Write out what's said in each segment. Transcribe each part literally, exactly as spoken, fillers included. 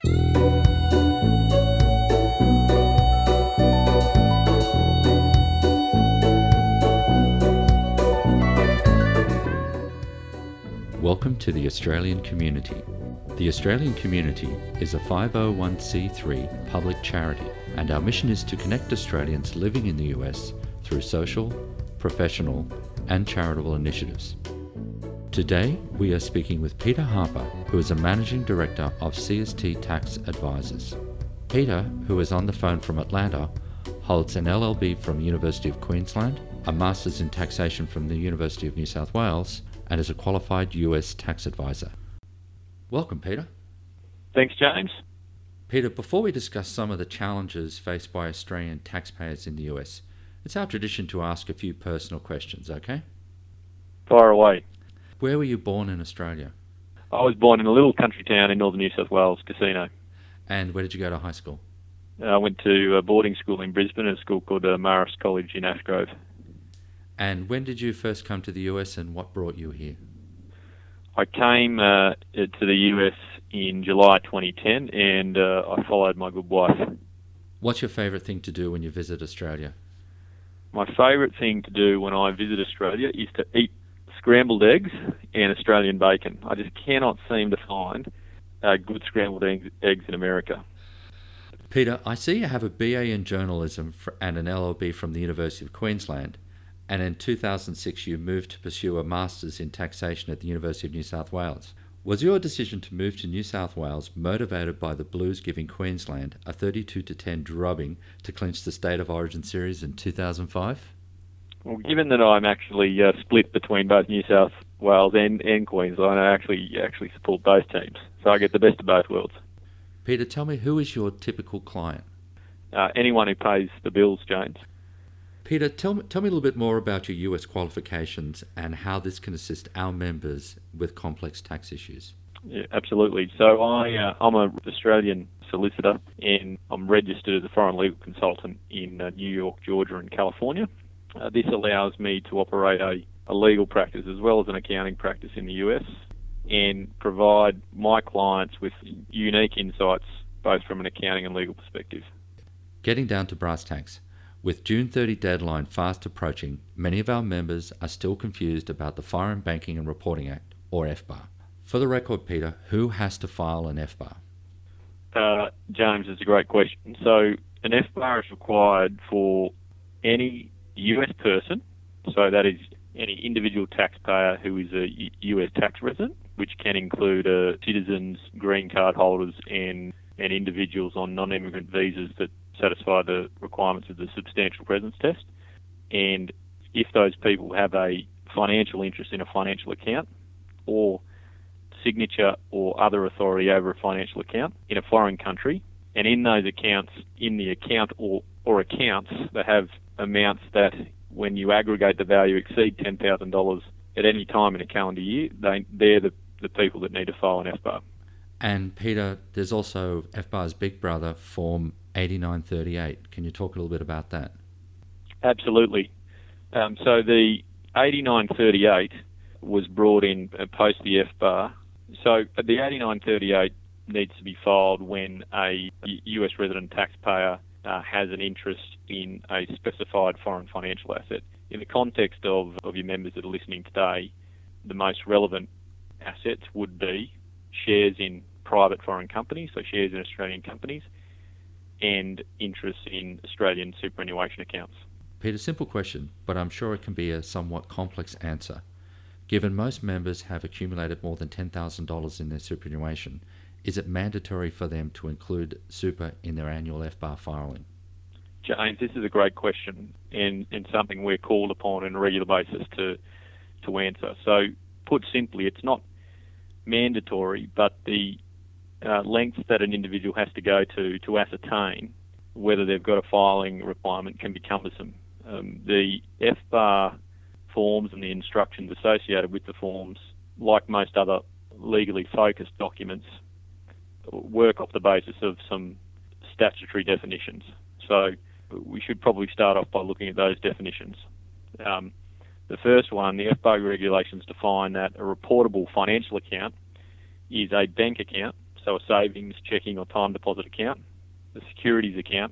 Welcome to the Australian Community. The Australian Community is a five oh one c three public charity, and our mission is to connect Australians living in the U S through social, professional, and charitable initiatives. Today, we are speaking with Peter Harper, who is a Managing Director of C S T Tax Advisors. Peter, who is on the phone from Atlanta, holds an L L B from the University of Queensland, a Masters in Taxation from the University of New South Wales, and is a qualified U S tax advisor. Welcome, Peter. Thanks, James. Peter, before we discuss some of the challenges faced by Australian taxpayers in the U S, it's our tradition to ask a few personal questions, okay? Fire away. Where were you born in Australia? I was born in a little country town in northern New South Wales, Casino. And where did you go to high school? Uh, I went to a boarding school in Brisbane, a school called uh, Marist College in Ashgrove. And when did you first come to the U S and what brought you here? I came uh, to the U S in July twenty ten and uh, I followed my good wife. What's your favourite thing to do when you visit Australia? My favourite thing to do when I visit Australia is to eat scrambled eggs and Australian bacon. I just cannot seem to find uh, good scrambled eggs, eggs in America. Peter, I see you have a B A in journalism and an L L B from the University of Queensland, and in two thousand six you moved to pursue a Masters in Taxation at the University of New South Wales. Was your decision to move to New South Wales motivated by the Blues giving Queensland a thirty-two to ten drubbing to clinch the State of Origin series in two thousand five? Well, given that I'm actually uh, split between both New South Wales and, and Queensland, I actually actually support both teams, so I get the best of both worlds. Peter, tell me, who is your typical client? Uh, anyone who pays the bills, James. Peter, tell me, tell me a little bit more about your U S qualifications and how this can assist our members with complex tax issues. Yeah, absolutely. So I, uh, I'm an Australian solicitor and I'm registered as a foreign legal consultant in uh, New York, Georgia and California. Uh, this allows me to operate a, a legal practice as well as an accounting practice in the U S and provide my clients with unique insights both from an accounting and legal perspective. Getting down to brass tacks. With June thirtieth deadline fast approaching, many of our members are still confused about the Foreign Banking and Reporting Act, or F B A R. For the record, Peter, who has to file an F B A R? Uh, James, it's a great question. So an F B A R is required for any U S person, so that is any individual taxpayer who is a U S tax resident, which can include uh, citizens, green card holders, and, and individuals on non-immigrant visas that satisfy the requirements of the substantial presence test. And if those people have a financial interest in a financial account or signature or other authority over a financial account in a foreign country, and in those accounts, in the account or, or accounts that have amounts that when you aggregate the value exceed ten thousand dollars at any time in a calendar year, they, they're the, the people that need to file an F B A R. And Peter, there's also F B A R's big brother, Form eighty-nine thirty-eight. Can you talk a little bit about that? Absolutely. Um, so the eighty-nine thirty-eight was brought in post the F B A R. So the eighty-nine thirty-eight needs to be filed when a U S resident taxpayer uh, has an interest in a specified foreign financial asset. In the context of, of your members that are listening today, the most relevant assets would be shares in private foreign companies, so shares in Australian companies, and interest in Australian superannuation accounts. Peter, simple question, but I'm sure it can be a somewhat complex answer. Given most members have accumulated more than ten thousand dollars in their superannuation, is it mandatory for them to include super in their annual F B A R filing? James, this is a great question and, and something we're called upon on a regular basis to, to answer. So put simply, it's not mandatory, but the uh, lengths that an individual has to go to to ascertain whether they've got a filing requirement can be cumbersome. Um, the F B A R forms and the instructions associated with the forms, like most other legally focused documents, work off the basis of some statutory definitions. So we should probably start off by looking at those definitions. Um, the first one, the F B A R regulations define that a reportable financial account is a bank account, so a savings, checking or time deposit account, a securities account,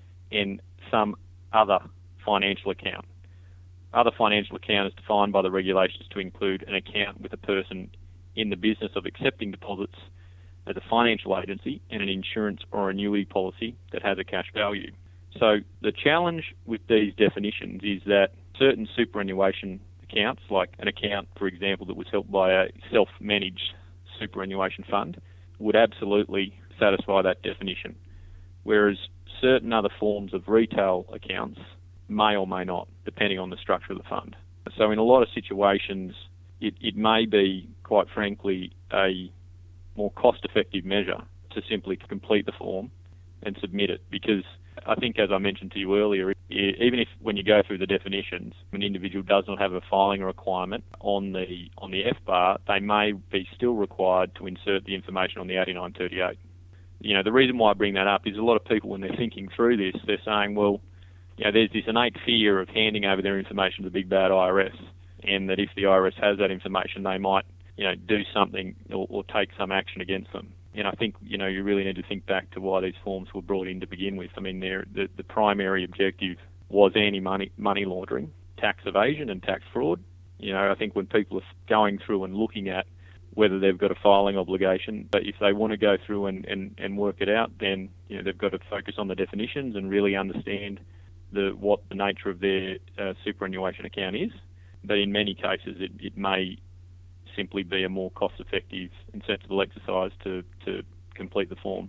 and some other financial account. Other financial account is defined by the regulations to include an account with a person in the business of accepting deposits as a financial agency and an insurance or annuity policy that has a cash value. So the challenge with these definitions is that certain superannuation accounts, like an account, for example, that was held by a self-managed superannuation fund, would absolutely satisfy that definition, whereas certain other forms of retail accounts may or may not, depending on the structure of the fund. So in a lot of situations, it, it may be, quite frankly, a more cost-effective measure to simply complete the form and submit it, because I think, as I mentioned to you earlier, even if when you go through the definitions, an individual does not have a filing requirement on the on the F B A R, they may be still required to insert the information on the eighty-nine thirty-eight. You know, the reason why I bring that up is a lot of people, when they're thinking through this, they're saying, well, you know, there's this innate fear of handing over their information to the big bad I R S, and that if the I R S has that information, they might, you know, do something or, or take some action against them. And I think, you know, you really need to think back to why these forms were brought in to begin with. I mean, they're, the, the primary objective was anti-money money laundering, tax evasion and tax fraud. You know, I think when people are going through and looking at whether they've got a filing obligation, but if they want to go through and, and, and work it out, then, you know, they've got to focus on the definitions and really understand the what the nature of their uh, superannuation account is. But in many cases, it, it may simply be a more cost-effective and sensible exercise to, to complete the form.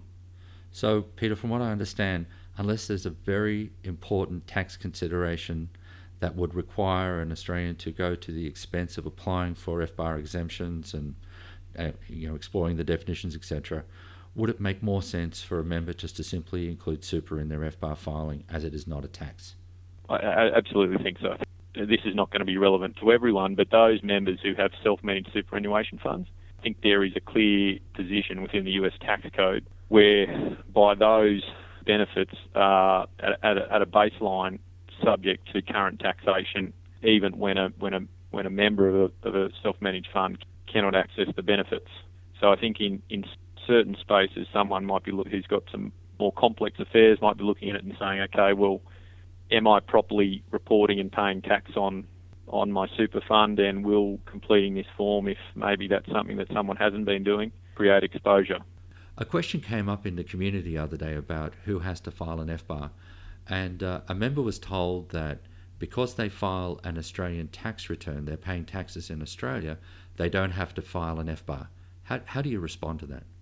So, Peter, from what I understand, unless there's a very important tax consideration that would require an Australian to go to the expense of applying for F B A R exemptions and uh, you know, exploring the definitions, et cetera, would it make more sense for a member just to simply include super in their F B A R filing, as it is not a tax? I, I absolutely think so. This is not going to be relevant to everyone, but those members who have self-managed superannuation funds, I think there is a clear position within the U S tax code whereby those benefits are at, at, a, at a baseline subject to current taxation, even when a when a when a member of a, of a self-managed fund cannot access the benefits. So I think in, in certain spaces, someone might be look, who's got some more complex affairs might be looking at it and saying, okay, well, am I properly reporting and paying tax on on my super fund, and will completing this form, if maybe that's something that someone hasn't been doing, create exposure? A question came up in the community the other day about who has to file an F B A R, and uh, a member was told that because they file an Australian tax return, they're paying taxes in Australia, they don't have to file an F B A R. How, how do you respond to that?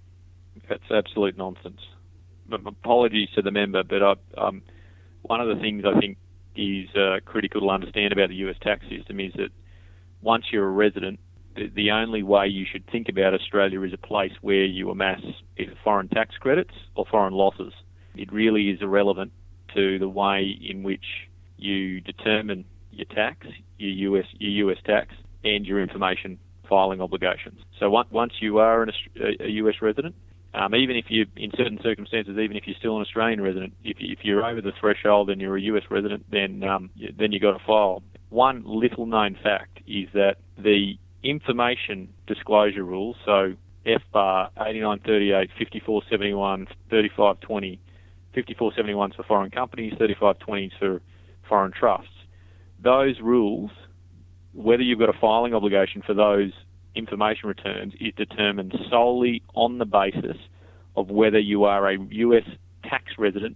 That's absolute nonsense. Apologies to the member, but I, um, one of the things I think is uh, critical to understand about the U S tax system is that once you're a resident, the, the only way you should think about Australia is a place where you amass either foreign tax credits or foreign losses. It really is irrelevant to the way in which you determine your tax, your U S your U S tax, and your information filing obligations. So once once you are an, a U S resident, um, even if you, in certain circumstances, even if you're still an Australian resident, if, if you're over the threshold and you're a U S resident, then um, then you've got to file. One little known fact is that the information disclosure rules, so F B A R eighty-nine thirty-eight, fifty-four seventy-one, thirty-five twenty, fifty-four seventy-one is for foreign companies, thirty-five twenty is for foreign trusts. Those rules, whether you've got a filing obligation for those information returns, is determined solely on the basis of whether you are a U S tax resident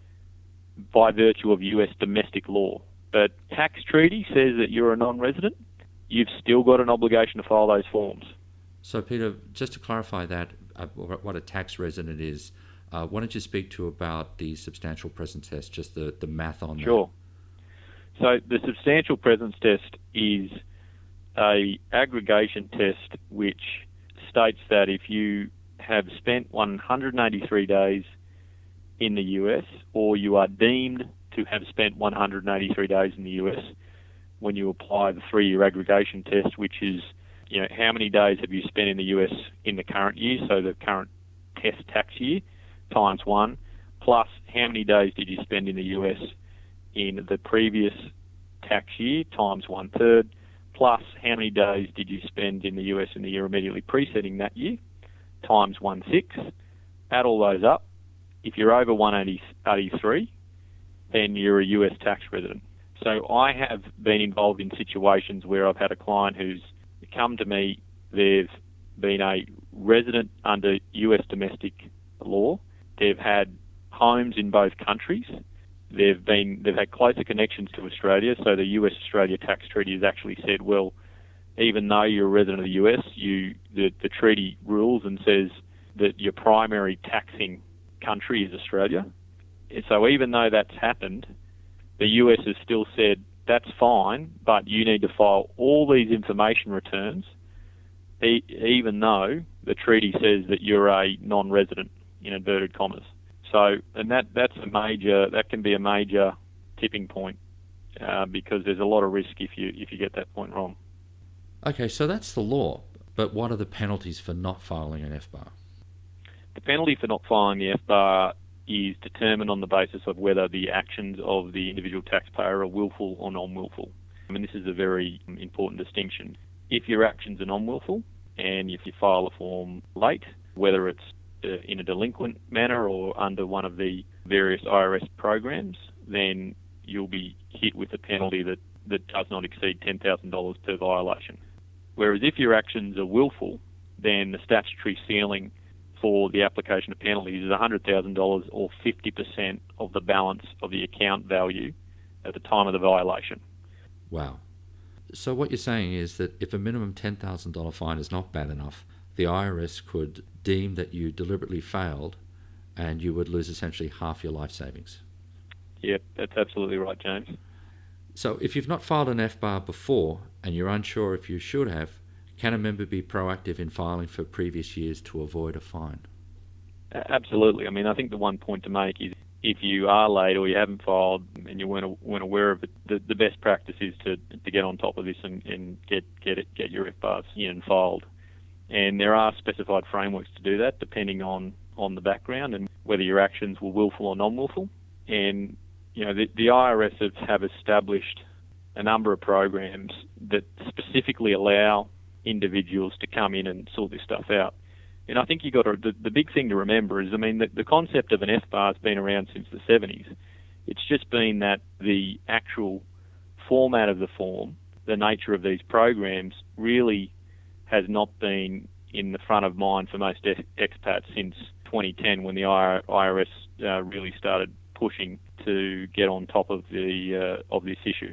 by virtue of U S domestic law. But tax treaty says that you're a non-resident, you've still got an obligation to file those forms. So, Peter, just to clarify that, uh, what a tax resident is, uh, why don't you speak to about the substantial presence test, just the, the math on that? Sure. So the substantial presence test is a aggregation test which states that if you have spent one hundred eighty-three days in the U S, or you are deemed to have spent one hundred eighty-three days in the U S when you apply the three-year aggregation test, which is, you know, how many days have you spent in the U S in the current year, so the current test tax year, times one, plus how many days did you spend in the U S in the previous tax year, times one-third, plus how many days did you spend in the U S in the year immediately preceding that year, times one six. Add all those up. If you're over one eighty-three, then you're a U S tax resident. So I have been involved in situations where I've had a client who's come to me, they've been a resident under U S domestic law, they've had homes in both countries, they've been they've had closer connections to Australia, so the U S Australia tax treaty has actually said, well, even though you're a resident of the U S, you the, the treaty rules and says that your primary taxing country is Australia. So even though that's happened, the U S has still said, that's fine, but you need to file all these information returns, e- even though the treaty says that you're a non-resident, in inverted commas. So, and that, that's a major, that can be a major tipping point, uh, because there's a lot of risk if you if you get that point wrong. Okay, so that's the law, but what are the penalties for not filing an F B A R? The penalty for not filing the F B A R is determined on the basis of whether the actions of the individual taxpayer are willful or non-willful. I mean, this is a very important distinction. If your actions are non-willful, and if you file a form late, whether it's uh, in a delinquent manner or under one of the various I R S programs, then you'll be hit with a penalty that, that does not exceed ten thousand dollars per violation. Whereas if your actions are willful, then the statutory ceiling for the application of penalties is one hundred thousand dollars or fifty percent of the balance of the account value at the time of the violation. Wow. So what you're saying is that if a minimum ten thousand dollars fine is not bad enough, the I R S could deem that you deliberately failed and you would lose essentially half your life savings. Yep, that's absolutely right, James. So if you've not filed an F B A R before and you're unsure if you should have, can a member be proactive in filing for previous years to avoid a fine? Absolutely. I mean, I think the one point to make is if you are late or you haven't filed and you weren't, weren't aware of it, the, the best practice is to, to get on top of this and, and get get it, get your F B A Rs in and filed. And there are specified frameworks to do that depending on, on the background and whether your actions were willful or non-willful. And, you know, the, the I R S have, have established a number of programs that specifically allow individuals to come in and sort this stuff out. And I think you got to, the, the big thing to remember is, I mean, the, the concept of an F B A R has been around since the seventies. It's just been that the actual format of the form, the nature of these programs, really has not been in the front of mind for most expats since twenty ten, when the I R S uh, really started pushing to get on top of the uh, of this issue.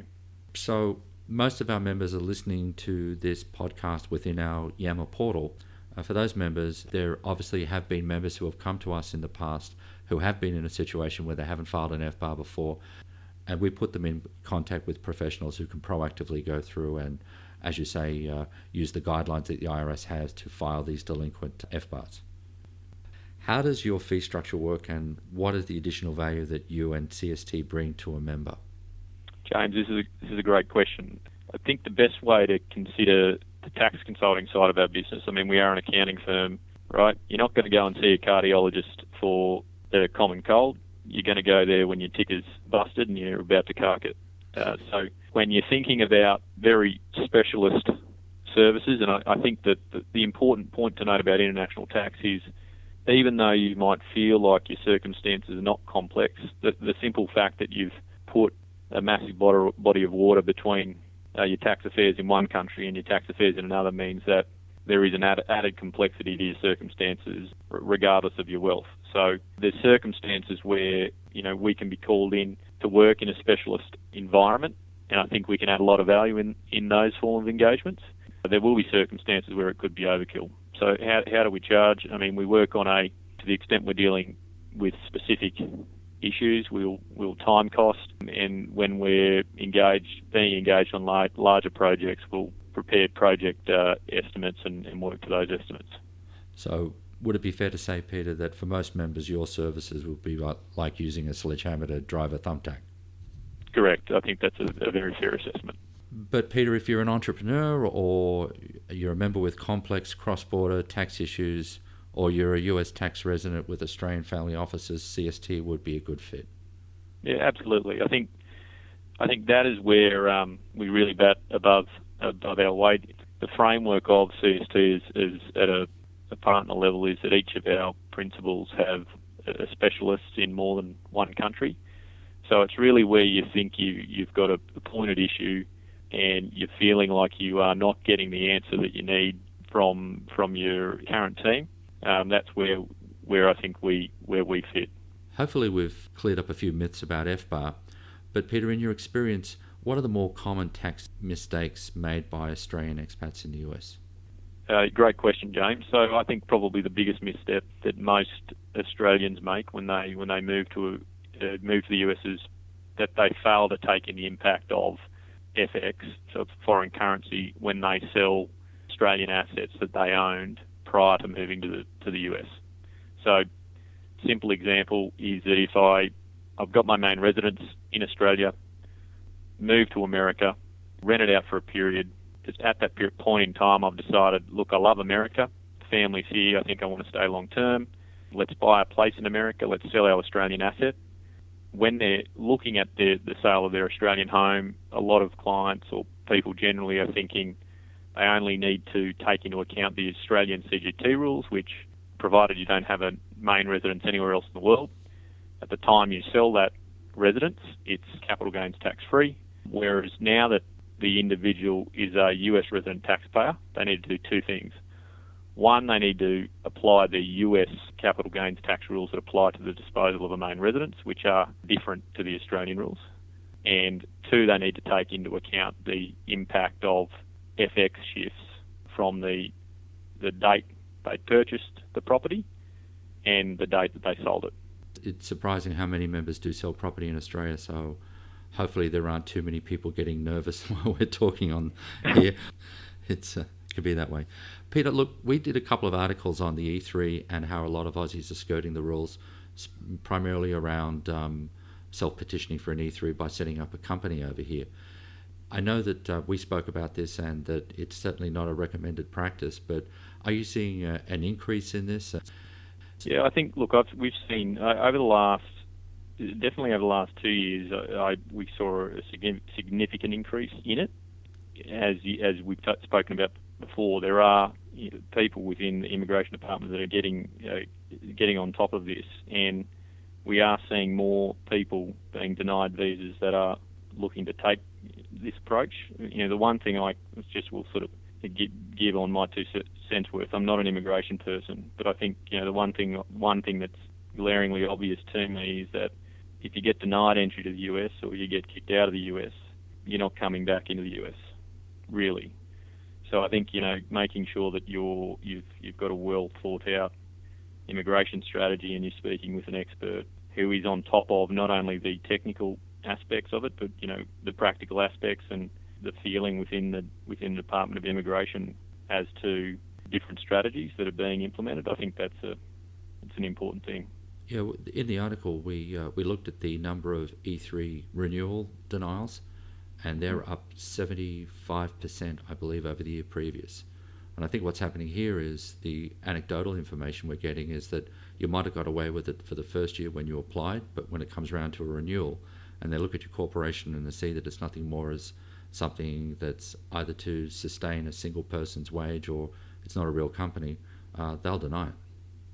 So most of our members are listening to this podcast within our Yammer portal. Uh, for those members, there obviously have been members who have come to us in the past who have been in a situation where they haven't filed an F B A R before, and we put them in contact with professionals who can proactively go through and, as you say, uh, use the guidelines that the I R S has to file these delinquent F B A Rs. How does your fee structure work, and what is the additional value that you and C S T bring to a member? James, this is a, this is a great question. I think the best way to consider the tax consulting side of our business, I mean, we are an accounting firm, right? You're not going to go and see a cardiologist for the common cold. You're going to go there when your ticker's busted and you're about to cark it. Uh, so when you're thinking about very specialist services, and I, I think that the, the important point to note about international tax is, even though you might feel like your circumstances are not complex, the, the simple fact that you've put a massive body of water between uh, your tax affairs in one country and your tax affairs in another means that there is an added, added complexity to your circumstances regardless of your wealth. So there's circumstances where, you know, we can be called in to work in a specialist environment, and I think we can add a lot of value in, in those forms of engagements. But there will be circumstances where it could be overkill. So how, how do we charge? I mean, we work on a, to the extent we're dealing with specific issues, we'll, we'll time cost, and when we're engaged, being engaged on large, larger projects, we'll prepare project uh, estimates and, and work to those estimates. So would it be fair to say, Peter, that for most members your services would be like, like using a sledgehammer to drive a thumbtack? Correct. I think that's a, a very fair assessment. But Peter, if you're an entrepreneur or you're a member with complex cross-border tax issues, or you're a U S tax resident with Australian family offices, C S T would be a good fit. Yeah, absolutely. I think I think that is where um, we really bat above above our weight. The framework of C S T is, is at a, the partner level is that each of our principals have a specialist in more than one country. So it's really where you think you, you've got a, a pointed issue and you're feeling like you are not getting the answer that you need from from your current team. Um, that's where where I think we where we fit. Hopefully we've cleared up a few myths about F B A R, but Peter, in your experience, what are the more common tax mistakes made by Australian expats in the U S? Uh, great question, James. So I think probably the biggest misstep that most Australians make when they when they move to uh, move to the U S is that they fail to take in the impact of F X, so foreign currency, when they sell Australian assets that they owned prior to moving to the to the U S. So, simple example is that if I I've got my main residence in Australia, move to America, rent it out for a period. Just at that period, point in time, I've decided, look, I love America. The family's here. I think I want to stay long term. Let's buy a place in America. Let's sell our Australian asset. When they're looking at the, the sale of their Australian home, a lot of clients or people generally are thinking they only need to take into account the Australian C G T rules, which, provided you don't have a main residence anywhere else in the world, at the time you sell that residence, it's capital gains tax free. Whereas now that the individual is a U S resident taxpayer, they need to do two things. One, they need to apply the U S capital gains tax rules that apply to the disposal of a main residence, which are different to the Australian rules. And two, they need to take into account the impact of F X shifts from the the date they purchased the property and the date that they sold it. It's surprising how many members do sell property in Australia, so hopefully there aren't too many people getting nervous while we're talking on here. It's uh, it could be that way. Peter, look, we did a couple of articles on the E three and how a lot of Aussies are skirting the rules, primarily around um, self-petitioning for an E three by setting up a company over here. I know that uh, we spoke about this and that it's certainly not a recommended practice, but are you seeing uh, an increase in this? Yeah, I think, look, I've, we've seen uh, over the last, definitely over the last two years, I, I, we saw a significant increase in it. As as we've t- spoken about before, there are, you know, people within the immigration department that are getting uh, getting on top of this, and we are seeing more people being denied visas that are looking to take this approach. You know, the one thing I just will sort of give, give on my two cents worth. I'm not an immigration person, but I think, you know, the one thing one thing that's glaringly obvious to me is that if you get denied entry to the U S or you get kicked out of the U S, you're not coming back into the U S, really. So I think, you know, making sure that you're you've you've got a well thought out immigration strategy and you're speaking with an expert who is on top of not only the technical aspects of it, but, you know, the practical aspects and the feeling within the within the Department of Immigration as to different strategies that are being implemented. I think that's a it's an important thing. Yeah, in the article we uh, we looked at the number of E three renewal denials, and they're up seventy-five percent, I believe, over the year previous. And I think what's happening here is the anecdotal information we're getting is that you might have got away with it for the first year when you applied, but when it comes around to a renewal and they look at your corporation and they see that it's nothing more as something that's either to sustain a single person's wage or it's not a real company, uh, they'll deny it.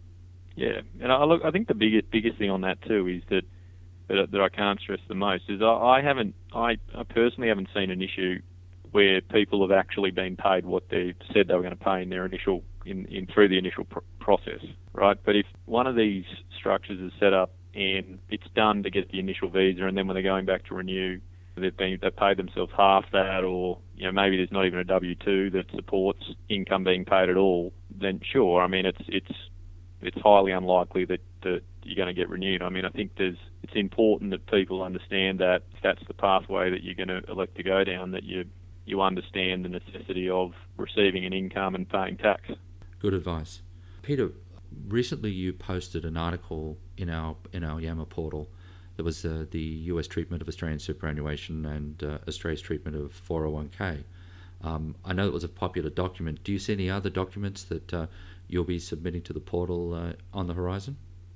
Yeah, and I look. I think the biggest biggest thing on that too is that that, that I can't stress the most is I, I haven't. I, I personally haven't seen an issue where people have actually been paid what they said they were going to pay in their initial in, in through the initial pr- process, right? But if one of these structures is set up and it's done to get the initial visa, and then when they're going back to renew, they've been they've paid themselves half that, or, you know, maybe there's not even a W two that supports income being paid at all, then sure. I mean, it's it's it's highly unlikely that, that you're going to get renewed. I mean, I think there's it's important that people understand that if that's the pathway that you're going to elect to go down, that you you understand the necessity of receiving an income and paying tax. Good advice. Peter, recently you posted an article in our in our Yammer portal that was uh, the U S treatment of Australian superannuation and uh, Australia's treatment of four oh one k. Um, I know it was a popular document. Do you see any other documents that uh, you'll be submitting to the portal uh, on the horizon?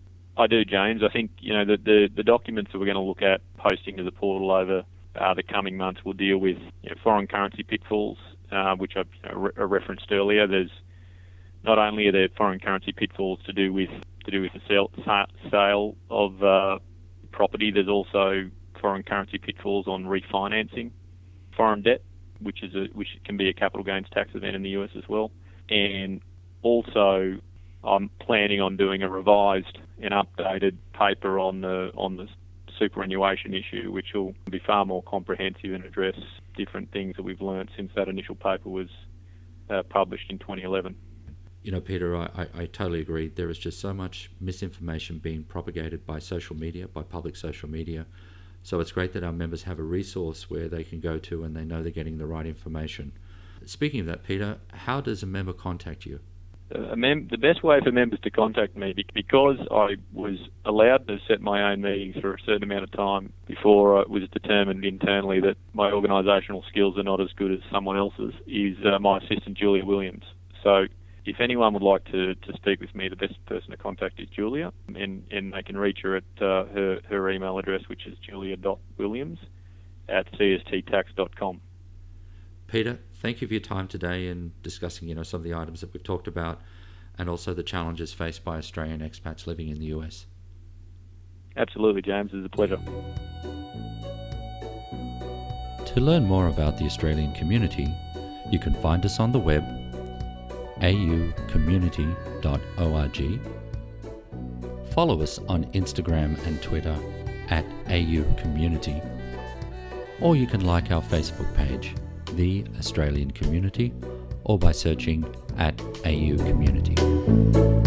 I do, James. I think, you know, the, the, the documents that we're going to look at posting to the portal over uh, the coming months will deal with, you know, foreign currency pitfalls, uh, which I you know, re- referenced earlier. There's not only are there foreign currency pitfalls to do with to do with the sale, sale of uh, property, there's also foreign currency pitfalls on refinancing foreign debt, which is a which can be a capital gains tax event in the U S as well. And also, I'm planning on doing a revised and updated paper on the on the superannuation issue, which will be far more comprehensive and address different things that we've learned since that initial paper was uh, published in twenty eleven. You know, Peter, I, I, I totally agree. There is just so much misinformation being propagated by social media, by public social media. So it's great that our members have a resource where they can go to and they know they're getting the right information. Speaking of that, Peter, how does a member contact you? Uh, mem- the best way for members to contact me, because I was allowed to set my own meetings for a certain amount of time before it was determined internally that my organisational skills are not as good as someone else's, is uh, my assistant Julia Williams. So if anyone would like to, to speak with me, the best person to contact is Julia, and, and they can reach her at uh, her, her email address, which is julia dot williams at c s t tax dot com. Peter, thank you for your time today in discussing, you know, some of the items that we've talked about and also the challenges faced by Australian expats living in the U S. Absolutely, James. It's a pleasure. To learn more about the Australian community, you can find us on the web, a u community dot org. Follow us on Instagram and Twitter at A U Community, or you can like our Facebook page, The Australian Community, or by searching at A U Community.